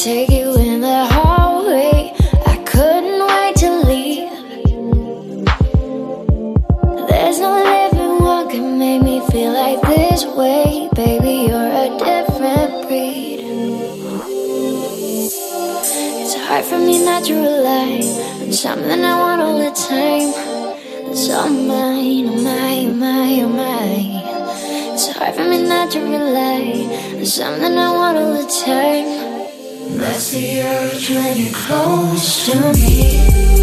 take you in the hallway. I couldn't wait to leave. There's no living one can make me feel like this way. Baby, you're a different breed. It's hard for me not to rely on something I want all the time. It's all mine, oh my, oh my, oh my. It's hard for me not to rely on something I want all the time. That's the urge when you're close to me.